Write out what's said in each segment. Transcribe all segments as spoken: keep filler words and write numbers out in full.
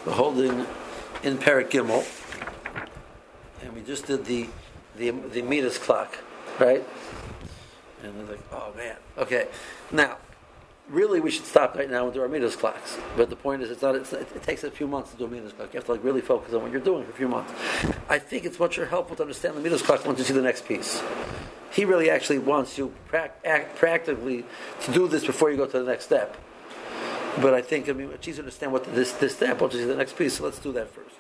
We're holding in Perek Gimel, and we just did the the the meters clock, right? And they're like, oh man, okay. Now, really, we should stop right now and do our meters clocks. But the point is, it's not. It's, it takes a few months to do a meters clock. You have to like really focus on what you're doing for a few months. I think it's much more helpful to understand the meters clock once you see the next piece. He really actually wants you pra- act practically to do this before you go to the next step. But I think I mean it's easier to understand what this this step once you see the next piece. So let's do that first.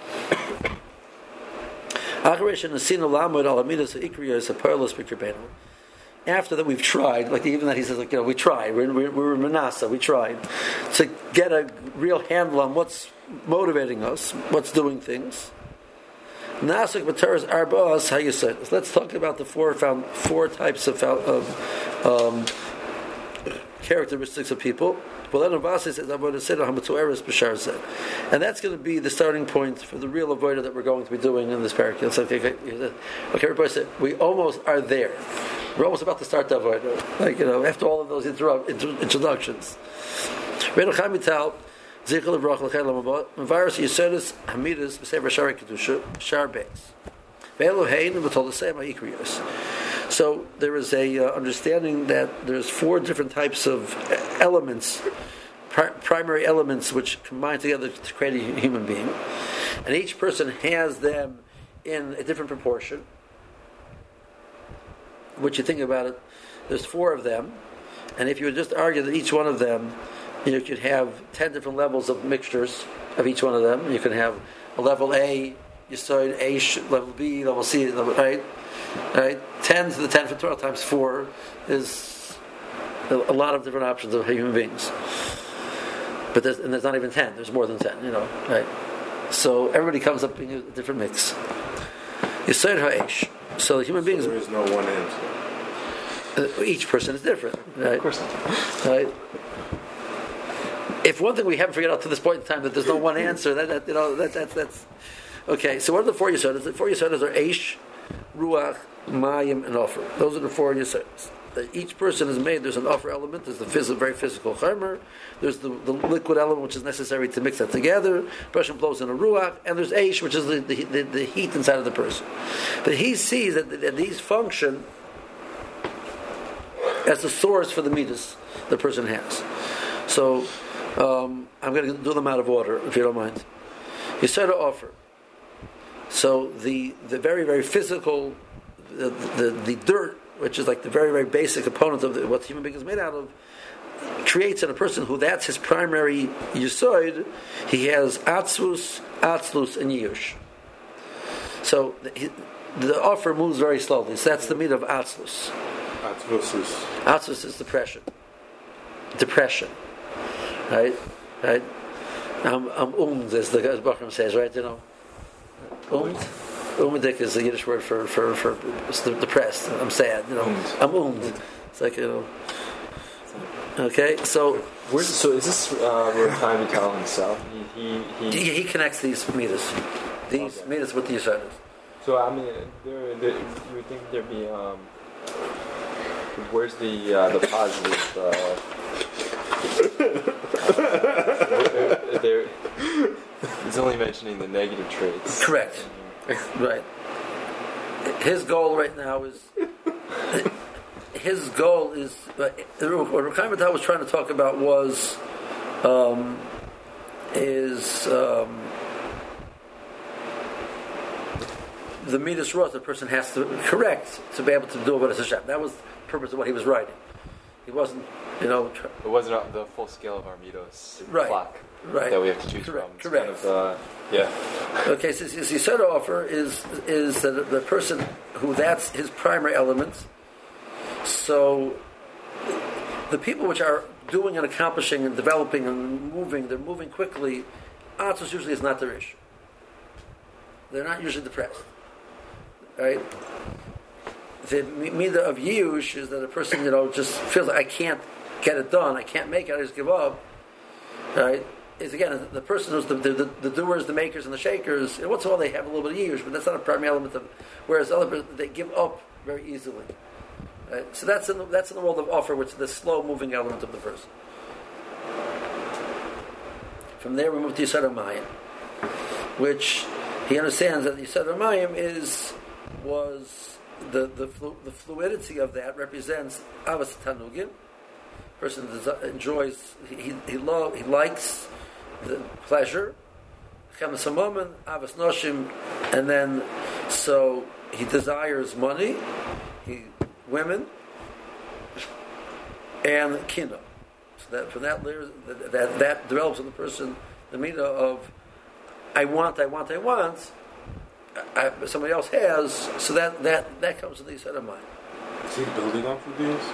After that, we've tried, like even that he says, like you know, we tried. We're we're, we're in Manasseh. We tried to get a real handle on what's motivating us, what's doing things. Nasik B'Torah's Arba'as, how you said. Let's talk about the four found four types of of um, characteristics of people. And that's going to be the starting point for the real avodah that we're going to be doing in this parak. It's like, okay, okay, everybody said we almost are there. We're almost about to start the avodah. Like you know, after all of those interrupt, intro, introductions. So there is a uh, understanding that there's four different types of elements, pri- primary elements, which combine together to create a human being, and each person has them in a different proportion. Which you think about it, there's four of them, and if you would just argue that each one of them, you could have ten different levels of mixtures of each one of them. You can have a level A, Yesod, A, level B, level C, level, right? Right? ten to the ten for twelve times four is a, a lot of different options of human beings. But there's, and there's not even ten, there's more than ten, you know, right? So everybody comes up in a different mix. Yesod ha'esh. So the human so beings. There is no one answer. Uh, each person is different, right? Of course not. Right? If one thing we haven't figured out to this point in time that there's no one answer, that, that you know that, that that's okay. So what are the four Yesodas? The four Yesodas are Eish, Ruach, Mayim, and Ofer. Those are the four Yesodas. Each person is made. There's an Ofer element. There's the physical, very physical Chomer. There's the, the liquid element which is necessary to mix that together. The person blows in a Ruach, and there's Eish, which is the, the, the, the heat inside of the person. But he sees that, that these function as the source for the midas the person has. So um, I'm going to do them out of order, if you don't mind. You start to offer. So the the very very physical, the the, the dirt, which is like the very very basic component of the, what the human being is made out of, creates in a person who that's his primary yesod. He has atzvus, atzlus, and yush. So the, the offer moves very slowly. So that's the meat of atzlus. Atzvus is depression. Depression. Right? Right? I'm, I'm umd, as the Bachram says, right? You know? Umd? Umdik is the Yiddish word for, for, for depressed. I'm sad, you know? I'm umd. It's like, you know. Okay, so. Where's, so is this uh, where Chaim Vital himself? He, he, he, he, he connects these meters. These okay. meters with the Yisraelis. So, I mean, there, there, you would think there'd be. Um, Where's the uh, the positive? Uh, uh, there, he's only mentioning the negative traits. Correct. Right. His goal right now is. His goal is what Chaim Vital was trying to talk about was um, is um, the midas rot the person has to correct to be able to do what is Hashem. That was purpose of what he was writing. He wasn't, you know. Tr- it wasn't the full scale of our mitos right. clock right. that we have to choose correct. from. Correct. Kind of, uh, yeah. Okay, so the Yisod offer is is that the person who that's his primary element. So the people which are doing and accomplishing and developing and moving, they're moving quickly. Atzos usually is not their issue. They're not usually depressed, right? The midah of yush is that a person, you know, just feels like I can't get it done, I can't make it, I just give up. Right? Is again the person who's the, the, the doers, the makers, and the shakers. And once in a while they have a little bit of yush, but that's not a primary element of. Whereas other people, they give up very easily. Right? So that's in the, that's in the world of offer, which is the slow moving element of the person. From there we move to Yisod HaMayim, which he understands that Yisod HaMayim is was the the, flu, the fluidity of that represents Avas Tanugim. Person enjoys, he he, love, he likes the pleasure, Chemes HaMammon, Avas Noshim, and then so he desires money, he women, and Kina. So that from that that that, that develops in the person the meaning of I want, I want, I want. I, somebody else has, so that that that comes to the Yisod HaMayim. Is he building off of these?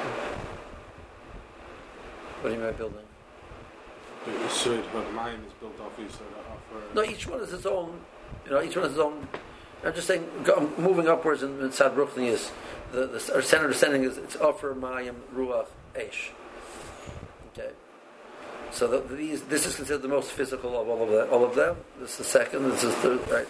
What do you mean by building? The Yisod HaMayim is built off Yisod HaAfar. No, each one is its own. You know, each one is its own. I'm just saying, go, moving upwards in, in Sad Brooklyn is the the our center descending is it's Offer, Mayim, Ruach, Eish. Okay. So the, these this is considered the most physical of all of that. All of them. This is the second. This is the third. Right.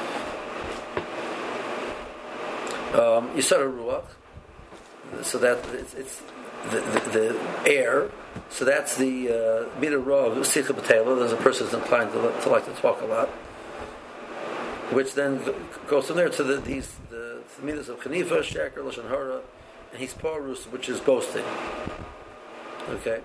Um, Yisod HaRuach. So that it's, it's the, the, the air. So that's the Mida Rav Sicha B'Tela. There's a person who's inclined to, to like to talk a lot, which then goes from there to the these the Midas of Chanifa, Sheker, Lashon Hara, and he's Parus, which is boasting. Okay.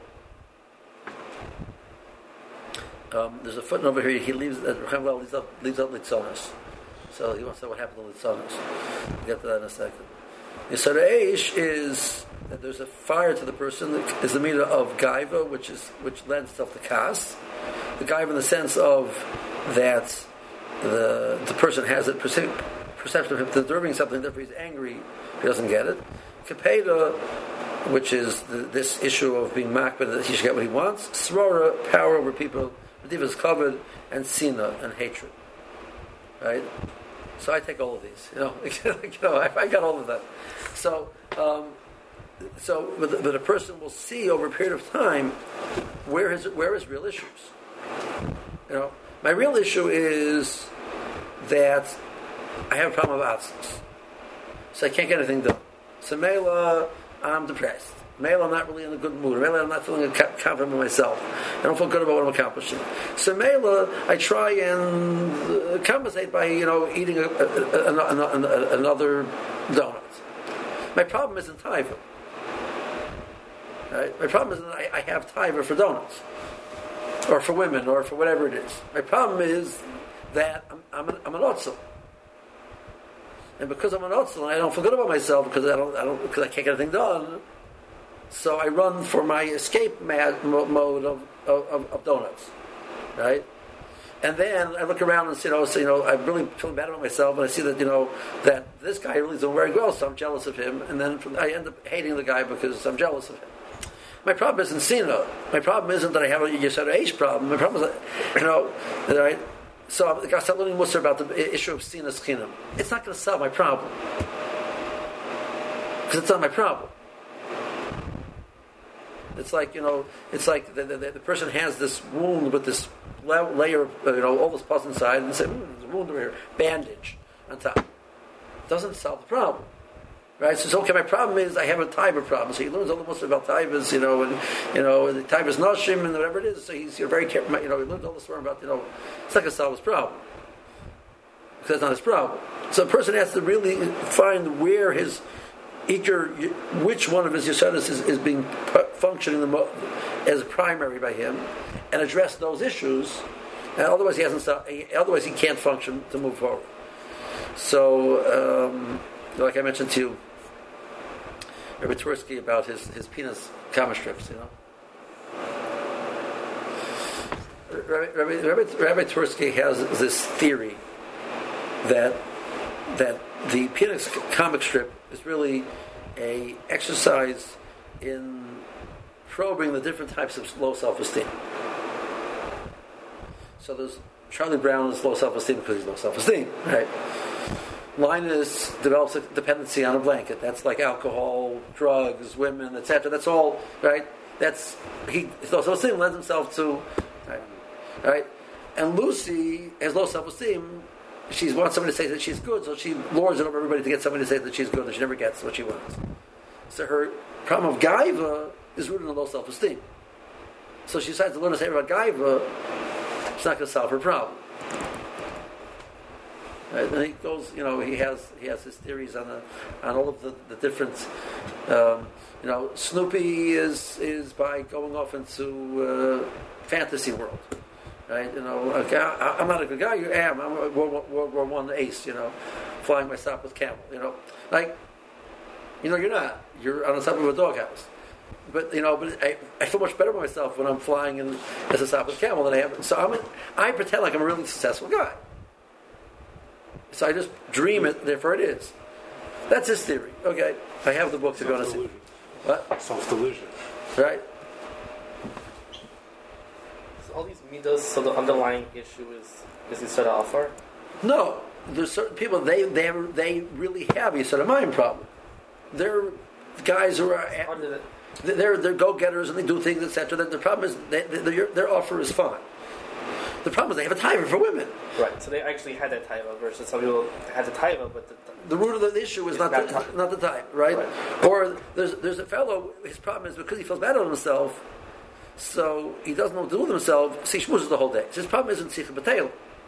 Um, there's a footnote over here. He leaves. Uh, leaves up leaves up Litzonos. So he wants to know what happened to Litzonos. We'll get to that in a second. Yisod Eish is that there's a fire to the person. Is the meaning of Gaiva, which is which lends itself to Kas. The Gaiva in the sense of that the the person has a perce- perception of him deserving something, therefore he's angry if he doesn't get it. Kapeda, which is the, this issue of being makbid that he should get what he wants. Srora, power over people. Medivah is covered, and Sina, and hatred. Right? So I take all of these. You know, you know I, I got all of that. So, um, so but, but a person will see over a period of time where his where his real issues. You know, my real issue is that I have a problem of absence, so I can't get anything done. So Mela, I'm depressed. Mela, I'm not really in a good mood. Mela, I'm not feeling confident in myself. I don't feel good about what I'm accomplishing. So Mela, I try and uh, compensate by you know eating a, a, a, a, a, another donut. My problem isn't taiva. Right? My problem isn't that I, I have taiva for donuts, or for women, or for whatever it is. My problem is that I'm, I'm an, I'm an otzel. And because I'm an otzel, I don't feel good about myself because I don't, I don't, because I can't get anything done. So I run for my escape mad mode of, of, of donuts, right? And then I look around and see, you know, so, you know, I'm really feeling bad about myself, and I see that, you know, that this guy really is doing very well, so I'm jealous of him, and then from, I end up hating the guy because I'm jealous of him. My problem isn't Sina. My problem isn't that I have a Yisod Eish problem. My problem is that, you know, right? So I got to start learning Musar about the issue of Sina's Chinam. It's not going to solve my problem because it's not my problem. It's like, you know, it's like the, the, the person has this wound with this layer of, you know, all this pus inside, and say, mm, there's a wound over here, bandage on top. It doesn't solve the problem. Right? So, so, okay, my problem is I have a taiva problem. So he learns all the most about taivas, you know, and, you know, the taivas noshim and whatever it is. So he's, you're very careful, you know, he learns all this about, you know, it's not going to solve his problem. Because it's not his problem. So a person has to really find where his, Either, which one of his yesodis is, is being functioning the mo- as primary by him, and address those issues, and otherwise he hasn't. Otherwise he can't function to move forward. So, um, like I mentioned to you, Rabbi Twersky about his his penis comic strips, you know. Rabbi, Rabbi, Rabbi, Rabbi Twersky has this theory that that the penis comic strip is really a exercise in probing the different types of low self-esteem. So there's Charlie Brown is low self-esteem because he's low self-esteem, right? Linus develops a dependency on a blanket. That's like alcohol, drugs, women, et cetera. That's all, right? That's he. Low self-esteem lends himself to, right? right? And Lucy has low self-esteem. She wants somebody to say that she's good, so she lords it over everybody to get somebody to say that she's good, and she never gets what she wants. So her problem of Gaiva is rooted in low self-esteem. So she decides to learn to say about Gaiva, It's not going to solve her problem. Right? And he goes, you know, he has he has his theories on the on all of the, the different, um, you know, Snoopy is is by going off into uh, fantasy world, right? You know, okay, I, I'm not a good guy. You am. I'm a World War One ace. You know, flying my stop with camel. You know, like, you know, you're not. You're on the top of a doghouse. But you know, but I, I feel much better about myself when I'm flying in as a stop with camel than I am. So I'm a, I pretend like I'm a really successful guy. So I just dream it, therefore it is. That's his theory. Okay, I have the book to go and see. What? Self-delusion. Right? So all these midos, so the underlying issue is is Yisod Offer? No. There's certain people, they they they really have a sort of mind problem. They're guys who are... How did it... They're, they're go-getters and they do things, et cetera. The problem is they, they, their, their offer is fine. The problem is they have a taiva for women. Right, so they actually had that taiva versus some people had the taiva, but the, the root of the issue is not, not the, time. not the time, right? right? Or there's there's a fellow, his problem is because he feels bad about himself, so he doesn't know what to do with himself, so he schmoozes the whole day. So his problem isn't Sikha B'Teil.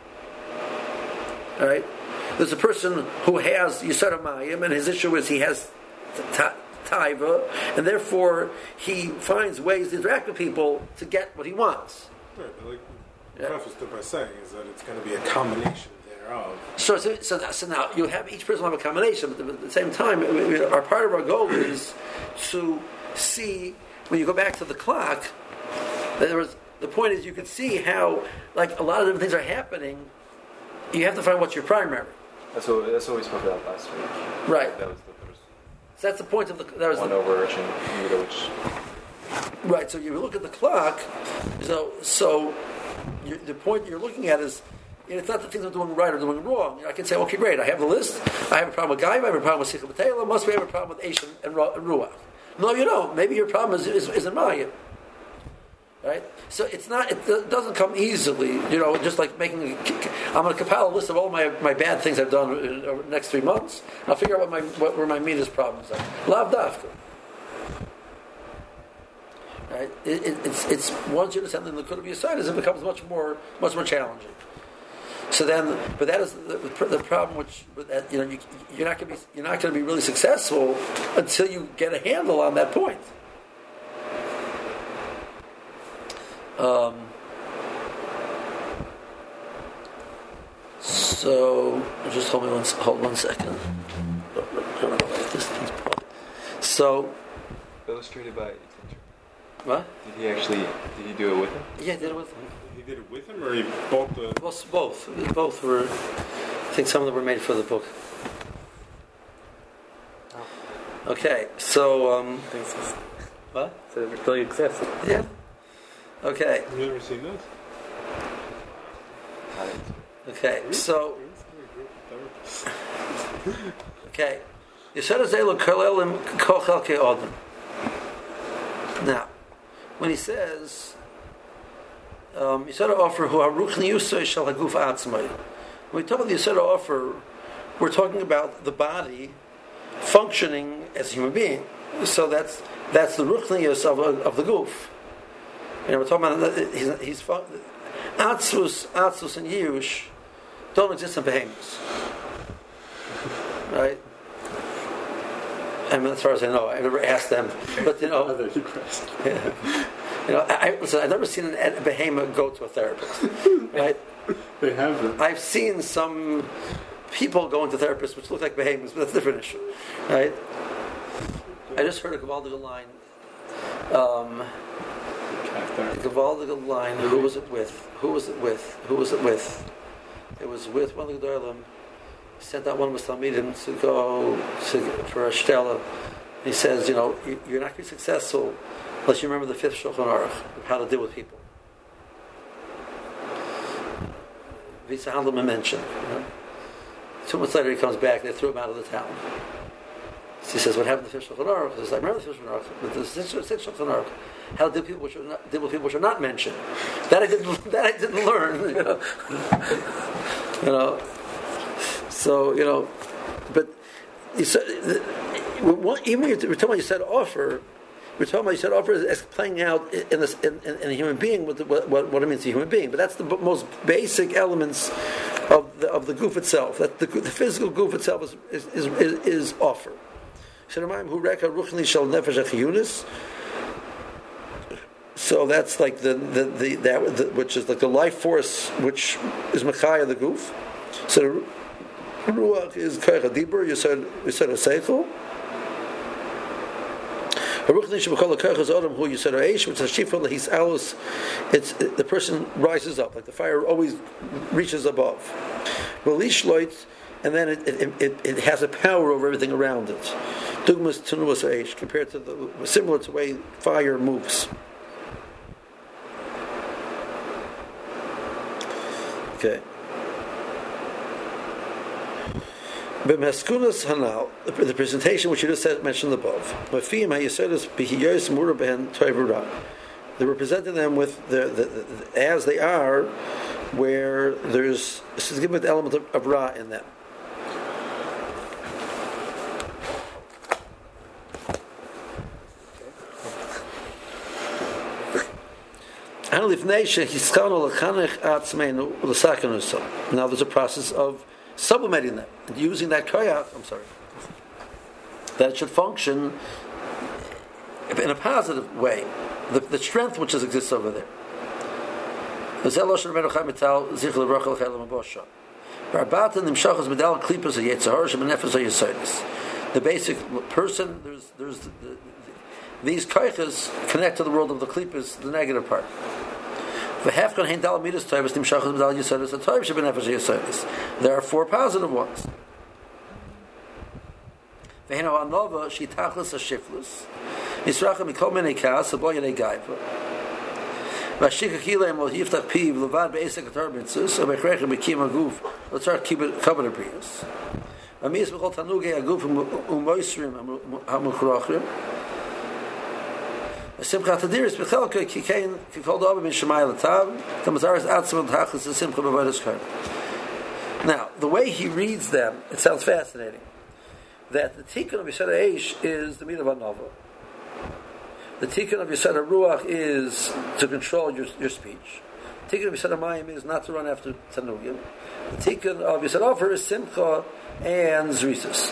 Right? There's a person who has Yisod Mayim, and his issue is he has ta- taiva, and therefore he finds ways to interact with people to get what he wants. Right, but like Yeah. prefaced it by saying is that it's going to be a combination thereof. So, so, so, now, so now you have each person will have a combination, but at the same time, we- we- our part of our goal is to see when you go back to the clock. That there was the point is you can see how like a lot of different things are happening. You have to find what's your primary. That's what, that's what we spoke about last week. Right. That was the first So that's the point of the. That was one the, overarching midah, which right. So you look at the clock. So so you, the point you're looking at is. And it's not the things I'm doing right or doing wrong. I can say, okay, great, I have the list. I have a problem with Gaim, I have a problem with Sikha B'Teila. Must we have a problem with Eish and, Ru- and Ruach? No, you don't. Maybe your problem is, is, is in Mayim. Right? So it's not, it doesn't come easily, you know, just like making, a, I'm going to compile a list of all my, my bad things I've done in, over the next three months. I'll figure out what my, what, where my meanest problems are. Lav Dafka. Right? It, it, it's, it's, once you understand the Likud of Yisrael, it becomes much more, much more challenging. So then, but that is the, the problem. Which that, you know, you, you're not going to be you're not going to be really successful until you get a handle on that point. Um, so just hold me one hold one second. So illustrated by. what? Did he actually? Did he do it with him? Yeah, I did it with him. He did it with him, or he bought the. Well, both. Both were. I think some of them were made for the book. Okay, so um, what? So it really exists. Yeah. Okay. Have you ever seen this? Okay. So. Okay. Now, when he says, um, Yisod offer who haruchni yusay shal haguf atzmai. When we talk about the Yisod offer, we're talking about the body functioning as a human being. So that's that's the ruchnius of of the goof. And we're talking about he's, he's atzvus, atzvus, and yush don't exist in behemoths, right? I mean, as far as I know, I never asked them, but you know, yeah. You know, I, listen, I've never seen a behemoth go to a therapist, right? They have them. I've seen some people go into therapists which look like behemoths, but that's a different issue, right? I just heard a Gavaldiga line. Um, a Gavaldiga line. Who was it with? Who was it with? Who was it with? It was with one of the Gedolim. Sent out one of his Talmidim to go to, for a shtela. He says, you know, you, you're not going to be successful unless you remember the fifth Shulchan Aruch of how to deal with people. Visa Handlem mentioned. You know? Two months later, he comes back. They threw him out of the town. So he says, "What happened to the fifth Shulchan Aruch?" He says, "I remember the fifth Shulchan Aruch, but the sixth Shulchan Aruch, how to deal, people which are not, deal with people which are not mentioned. That I didn't. That I didn't learn." You know. You know. So, you know, but you said, even when you're talking about you said offer, we're talking about, you said offer is playing out in, this, in, in, in a human being what, the, what, what it means to a human being. But that's the most basic elements of the, of the goof itself. That the, the physical goof itself is is is, is, is offer. So that's like the the, the that the, which is like the life force which is machaya the goof. So ruach is koach hadibur. You said you said a seichel. Which is he's alus. It's the person rises up, like the fire always reaches above. And then it, it, it, it has a power over everything around it. Dugmas tenuas eish, compared to the similar to the way fire moves. Okay. B'maskunas hanal, the presentation which you just said, mentioned above. Mafim hayesedus b'hiyos mura behen toivura. They're representing them with the, the, the, the as they are, where there's this is given the element of, of ra in them. Now there's a process of sublimating them and using that koyach. I'm sorry. That it should function in a positive way. The, the strength which exists over there. The basic person, there's there's the, the, these koyches connect to the world of the klipas, the negative part. There are four positive ones. Simchat Hadiris Bechelka Kikain Kikol Dobe Min Shemayel Tav Tamazaris Atzman Tachlis Simcha B'Vodas Kar. Now, the way he reads them, it sounds fascinating. That the Tikkun of Yisad Eish is the mitzvah of Anova. The Tikkun of Yisad Ruach is to control your, your speech. The Tikkun of Yisad Mayim is not to run after Tanugim. The Tikkun of Yisad Ofer is Simcha and Zrisus.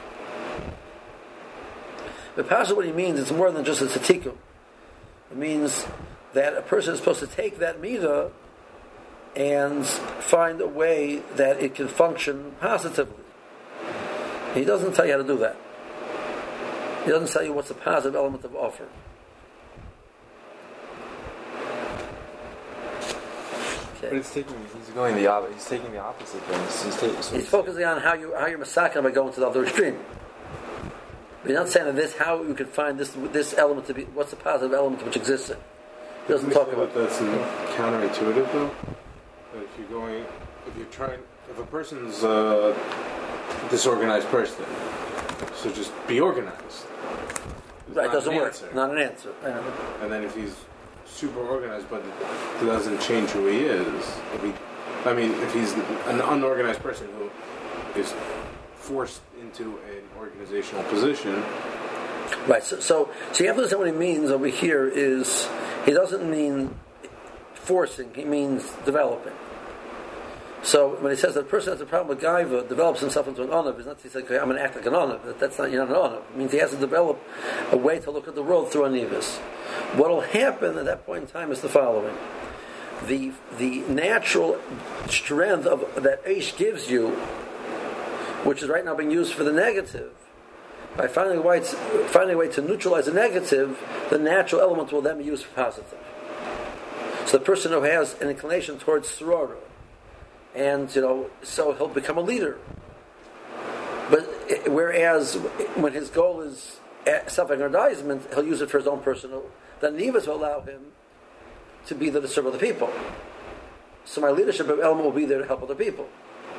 But Pasha, what he means, it's more than just a Tikkun. It means that a person is supposed to take that midah and find a way that it can function positively. He doesn't tell you how to do that. He doesn't tell you what's the positive element of offer. Okay. But it's taking, he's going the opposite. He's taking the opposite thing. He's, taking, so he's focusing on how you how you're masakin by going to the other extreme. But you're not saying that this how you can find this this element to be what's the positive element which exists in. He doesn't talk about that. That's counterintuitive though. That if you're going, if you're trying, if a person's a disorganized person, so just be organized. It's right, doesn't work. Answer. Not an answer. And then if he's super organized, but it doesn't change who he is. If he, I mean, if he's an unorganized person who is forced into an organizational position. Right, so, so so you have to understand what he means over here is he doesn't mean forcing, he means developing. So when he says that a person has a problem with gaiva, develops himself into an onav, it's not to say, okay, I'm going to act like an onav. That's not, you're not an onav. It means he has to develop a way to look at the world through anivas. What will happen at that point in time is the following. The the natural strength of that Eish gives you, which is right now being used for the negative, by finding a way to, finding a way to neutralize the negative, the natural element will then be used for positive. So the person who has an inclination towards sorora, and you know, so he'll become a leader. But whereas when his goal is self-aggrandizement, he'll use it for his own personal. The nivas will allow him to be there to serve other people. So my leadership element will be there to help other people.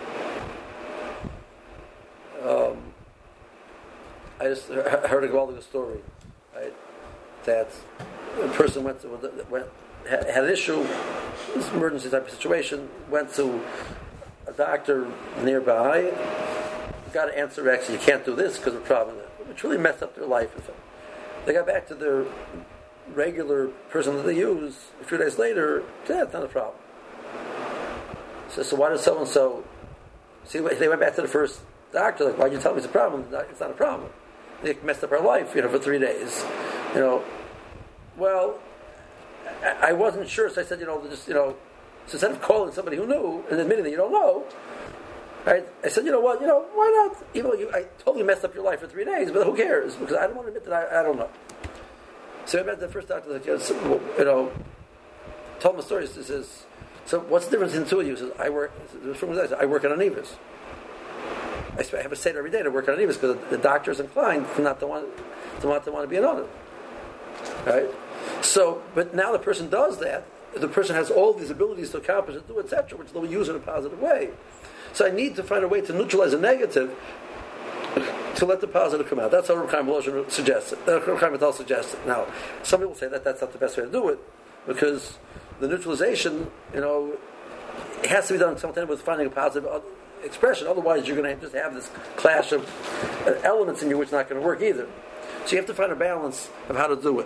Um, I just heard a Gewaldige story, right? That a person went to went had an issue, this emergency type of situation, went to a doctor nearby, got an answer, actually, you can't do this because of a problem, which really messed up their life. they got back to their regular person that they use a few days later, yeah, it's not a problem. So, so why did so and so? See, they went back to the first doctor. Like, why'd you tell me it's a problem? It's not a problem. They messed up our life, you know, for three days. You know, well, I, I wasn't sure, so I said, you know, just you know, so instead of calling somebody who knew and admitting that you don't know, right? I said, you know what, you know, why not? Even though you, I totally messed up your life for three days, but who cares? Because I don't want to admit that I, I don't know. So I met the first doctor that, you know, told him a story. He says, so what's the difference in the two of you? He says, I work, I work at Anivas. I have a seder every day to work on Anivas because the doctor is inclined to not to want to want to want to be an owner. Right? So, but now the person does that. The person has all these abilities to accomplish and do, et cetera, which they'll use in a positive way. So I need to find a way to neutralize the negative to let the positive come out. That's how Reb Chaim Volozhin suggests it. Reb Chaim Vital suggests it. Now, some people say that that's not the best way to do it because the neutralization, you know, it has to be done sometimes with finding a positive expression. Otherwise, you're going to just have this clash of elements in you, which is not going to work either. So you have to find a balance of how to do it.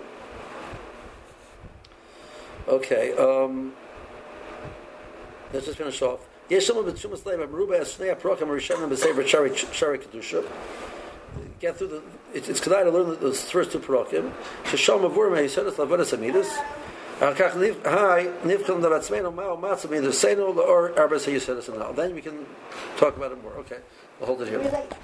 Okay, um, let's just finish off. Get through the. It's, it's kedai to learn those first two parokim. Shesham avur me'yisodas lavodas amidus. Then we can talk about it more. Okay, we'll hold it here.